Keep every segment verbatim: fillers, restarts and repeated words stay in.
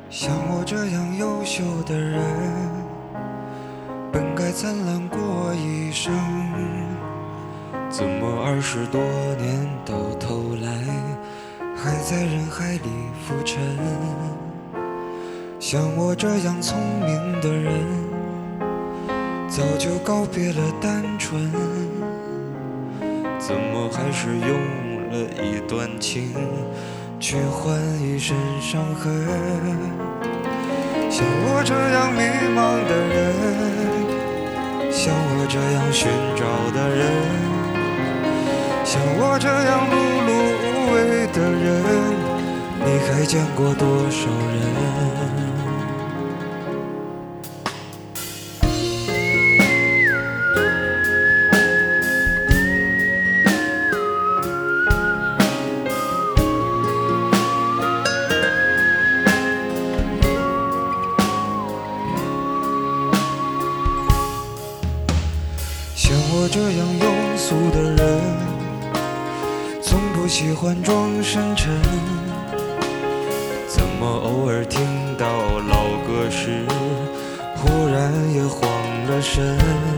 像我这样优秀的人，本该灿烂过一生，怎么二十多年到头来，还在人海里浮沉？像我这样聪明的人，早就告别了单纯，怎么还是用了一段情去换一身伤痕？像我这样迷茫的人，像我这样寻找的人，像我这样碌碌无为的人，你还见过多少人？像我这样庸俗的人，从不喜欢装深沉，怎么偶尔听到老歌时，忽然也慌了神？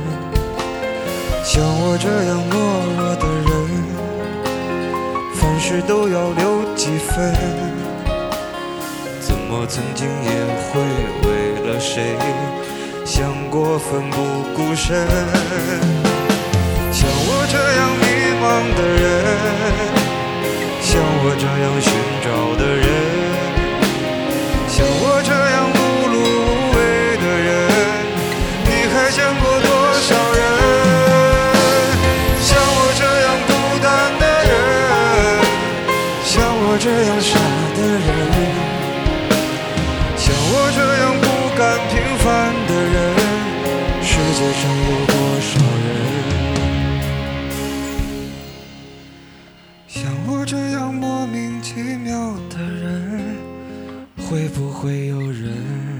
像我这样懦弱的人，凡事都要留几分，怎么曾经也会为了谁想过奋不顾身？像我这样迷茫的人，像我这样寻找的人，像我这样碌碌无为的人，你还见过多少人？像我这样孤单的人，像我这样傻的人，像我这样不甘平凡的人，世界上有多少人？像我这样莫名其妙的人，会不会有人？